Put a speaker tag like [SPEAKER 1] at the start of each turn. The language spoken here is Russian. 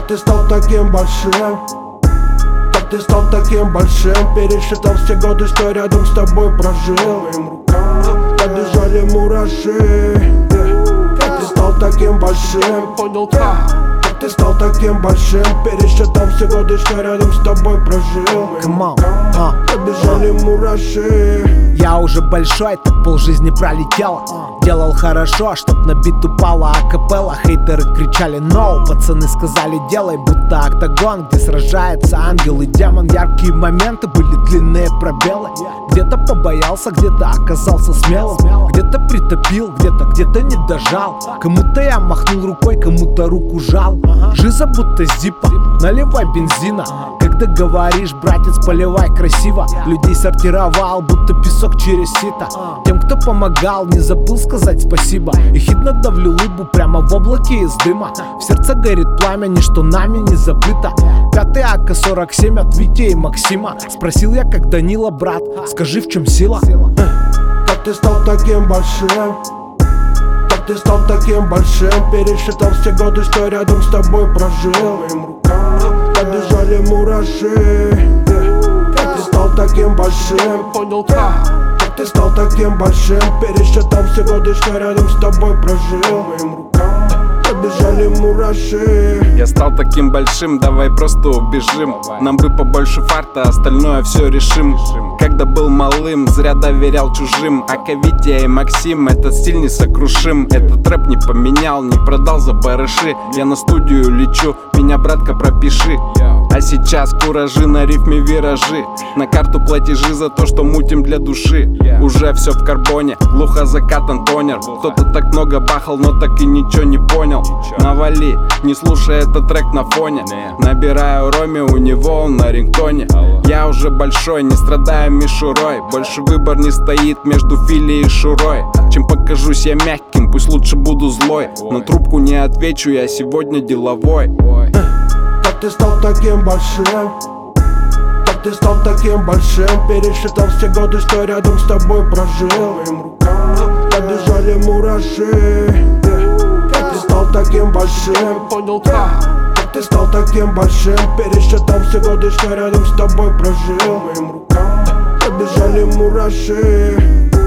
[SPEAKER 1] ты стал таким большим? Как ты стал таким большим? Пересчитал все годы, что рядом с тобой прожил. Моим рукам побежали мураши. Как ты стал таким большим?
[SPEAKER 2] Понял как?
[SPEAKER 1] Как ты стал таким большим? Пересчитал все годы, что рядом с тобой прожил.
[SPEAKER 3] Come on,
[SPEAKER 1] Побежали мураши.
[SPEAKER 3] Я уже большой, так полжизни пролетела. Делал хорошо, чтоб на бит упала акапелла. Хейтеры кричали «No», пацаны сказали «Делай», будто октагон, где сражается ангел и демон. Яркие моменты были длинные пробелы. Где-то побоялся, где-то оказался смелым. Где-то притопил, где-то не дожал. Кому-то я махнул рукой, кому-то руку жал. Жиза будто зипа, наливай бензина. Когда говоришь, братец, поливай красиво. Людей сортировал, будто песок через сито. Тем, кто помогал, не забыл сказать спасибо. И хитно давлю лыбу прямо в облаке из дыма. В сердце горит пламя, ничто нами не забыто. 5-й АК-47 от Вити и Максима. Спросил я, как Данила, брат, скажи, в чем сила?
[SPEAKER 1] Как ты стал таким большим? Как ты стал таким большим? Пересчитал все годы, что рядом с тобой прожил. Моим рукам побежали мураши. Как ты стал таким большим?
[SPEAKER 2] Понял как?
[SPEAKER 1] Как ты стал таким большим? Пересчитал все годы, что рядом с тобой прожил. Моим рукам побежали мураши.
[SPEAKER 4] Я стал таким большим, давай просто убежим. Нам бы побольше фарта, остальное все решим. Когда был малым, зря доверял чужим. А Витя и Максим, этот стиль несокрушим. Этот рэп не поменял, не продал за барыши. Я на студию лечу, меня, братка, пропиши. А сейчас куражи, на рифме виражи. На карту платежи за то, что мутим для души. Уже все в карбоне, глухо закатан тонер. Кто-то так много бахал, но так и ничего не понял. Навали, не слушай этот трек на фоне. Набираю Роме, у него он на рингтоне. Я уже большой, не страдаю мишурой. Больше выбор не стоит между Фили и Шурой. Чем покажусь я мягким, пусть лучше буду злой. На трубку не отвечу, я сегодня деловой.
[SPEAKER 1] Как ты стал таким большим? Как ты стал таким большим? Пересчитал все годы, что рядом с тобой прожил. Моим рукам побежали мураши. Как ты стал таким большим?
[SPEAKER 2] Понял как?
[SPEAKER 1] Как ты стал таким большим? Пересчитал все годы, что рядом с тобой прожил. Моим рукам побежали мураши.